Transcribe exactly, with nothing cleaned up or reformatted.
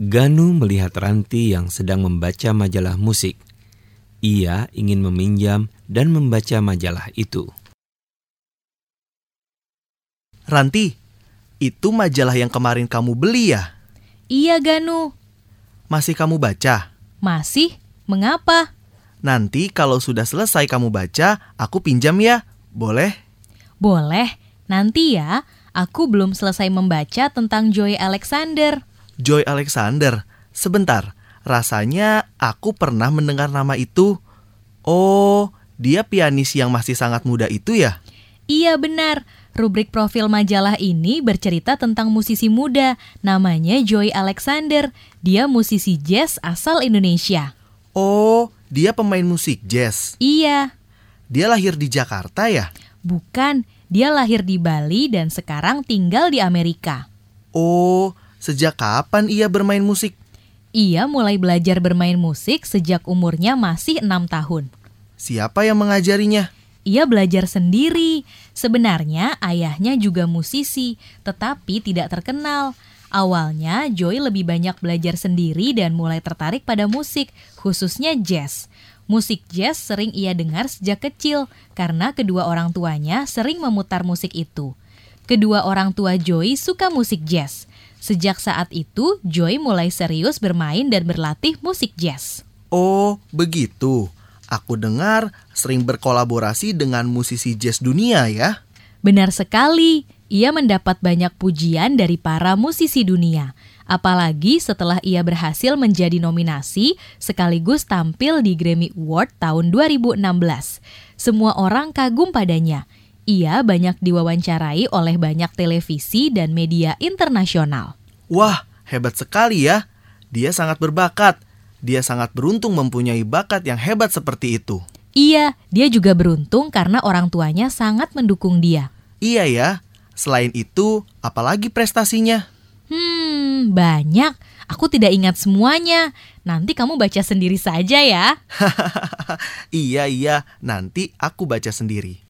Ganu melihat Ranti yang sedang membaca majalah musik. Ia ingin meminjam dan membaca majalah itu. Ranti, itu majalah yang kemarin kamu beli ya? Iya, Ganu. Masih kamu baca? Masih? Mengapa? Nanti kalau sudah selesai kamu baca, aku pinjam ya, boleh? Boleh. Nanti ya, aku belum selesai membaca tentang Joy Alexander. Joy Alexander, sebentar, rasanya aku pernah mendengar nama itu. Oh, dia pianis yang masih sangat muda itu ya? Iya benar, rubrik profil majalah ini bercerita tentang musisi muda, namanya Joy Alexander. Dia musisi jazz asal Indonesia. Oh, dia pemain musik jazz. Iya. Dia lahir di Jakarta ya? Bukan, dia lahir di Bali dan sekarang tinggal di Amerika. Oh, sejak kapan ia bermain musik? Ia mulai belajar bermain musik sejak umurnya masih enam tahun. Siapa yang mengajarinya? Ia belajar sendiri. Sebenarnya ayahnya juga musisi, tetapi tidak terkenal. Awalnya Joy lebih banyak belajar sendiri dan mulai tertarik pada musik, khususnya jazz. Musik jazz sering ia dengar sejak kecil karena kedua orang tuanya sering memutar musik itu. Kedua orang tua Joy suka musik jazz. Sejak saat itu, Joy mulai serius bermain dan berlatih musik jazz. Oh, begitu. Aku dengar sering berkolaborasi dengan musisi jazz dunia ya? Benar sekali, ia mendapat banyak pujian dari para musisi dunia. Apalagi setelah ia berhasil menjadi nominasi sekaligus tampil di Grammy Award tahun dua ribu enam belas. Semua orang kagum padanya. Ia banyak diwawancarai oleh banyak televisi dan media internasional. Wah, hebat sekali ya. Dia sangat berbakat. Dia sangat beruntung mempunyai bakat yang hebat seperti itu. Iya, dia juga beruntung karena orang tuanya sangat mendukung dia. Iya ya. Selain itu, apalagi prestasinya? Hmm, banyak. Aku tidak ingat semuanya. Nanti kamu baca sendiri saja ya. Iya, iya. Nanti aku baca sendiri.